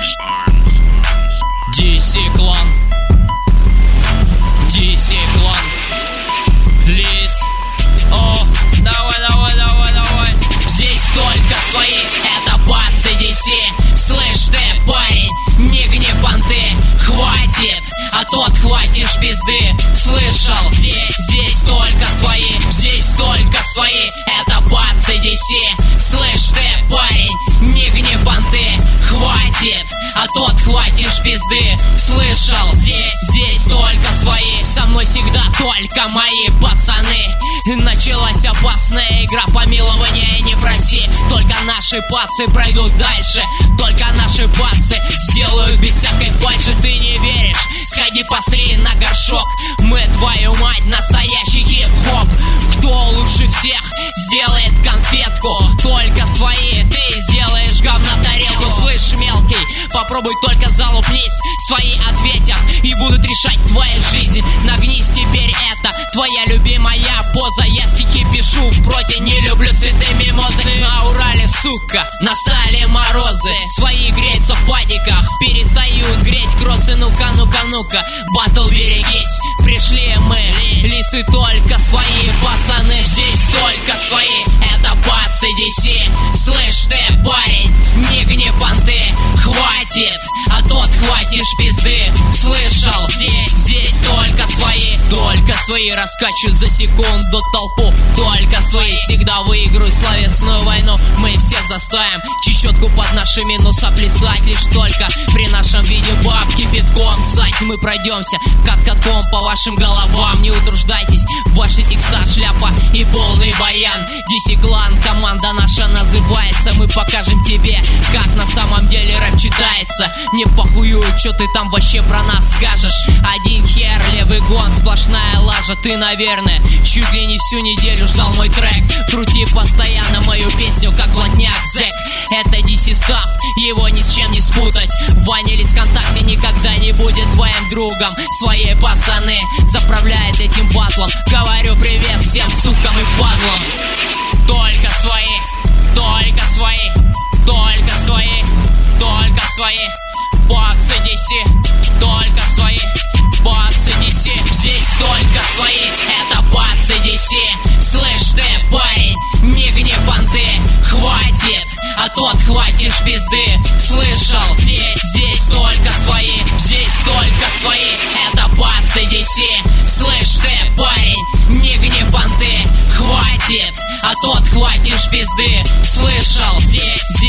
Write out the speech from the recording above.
DC клан, DC клан, Лис. О, давай. Здесь только свои, это бацы DC. Слышь ты, парень, не гни понты, хватит, а то отхватишь пизды. Слышал, здесь только свои, это бацы DC. Слышь ты, парень, не гни понты, хватит, а то отхватишь пизды. Слышал, здесь только свои, со мной всегда только мои пацаны. Началась опасная игра, помилования не проси. Только наши пацы пройдут дальше, только наши пацы сделают без всякой фальши. Ты не веришь? Сходи посмотри на горшок. Мы, твою мать, настоящий хип-хоп. Кто лучше всех сделает конфетку? Только свои, ты сделаешь говна тарелку. Слышь, мелкий, попробуй только залупнись. Свои ответят и будут решать твою жизнь. Нагнись теперь, это твоя любимая поза. Я стихи пишу в проте, не люблю цветы мимозы. На Урале, сука, настали морозы. Свои греются в падиках, перестают греть кроссы. Ну-ка, батл, берегись. Пришли мы, лисы, только свои пацаны. Здесь только свои, это бацы DC. Слышь ты, парень, не гни понты, хватит, а то отхватишь пизды. Слышал, здесь только свои раскачивают за секунду толпу. Только свои всегда выиграют словесную войну. Мы всех заставим чечетку под нашими, но соплясать лишь только при нашем виде бабки битком ссать. Мы пройдемся как катком по вашим головам. Не утруждайтесь, ваши текста шляпа и полный баян. DC клан, команда наша называется. Мы покажем тебе, как на самом деле рэп читается. Не похую, что ты там вообще про нас скажешь. Один хер, левый гон, сплошная лажа. Ты, наверное, чуть ли не всю неделю ждал мой трек. Крути постоянно мою песню, как блатняк зэк. Это DC став, его ни с чем не спутать. Ваня Лис ВКонтакте никогда не будет твоим другом. Свои пацаны заправляют этим батлом. Говорю привет всем сукам и падлам. Только свои, бацы DC. Только свои, бацы DC. Здесь только свои, это бацы DC. Слышь ты, парень, не гни понты, хватит, а то отхватишь пизды. Слышал, здесь только свои, это бацы DC. Слышь ты, парень, не гни понты, хватит, а то отхватишь пизды. Слышал, здесь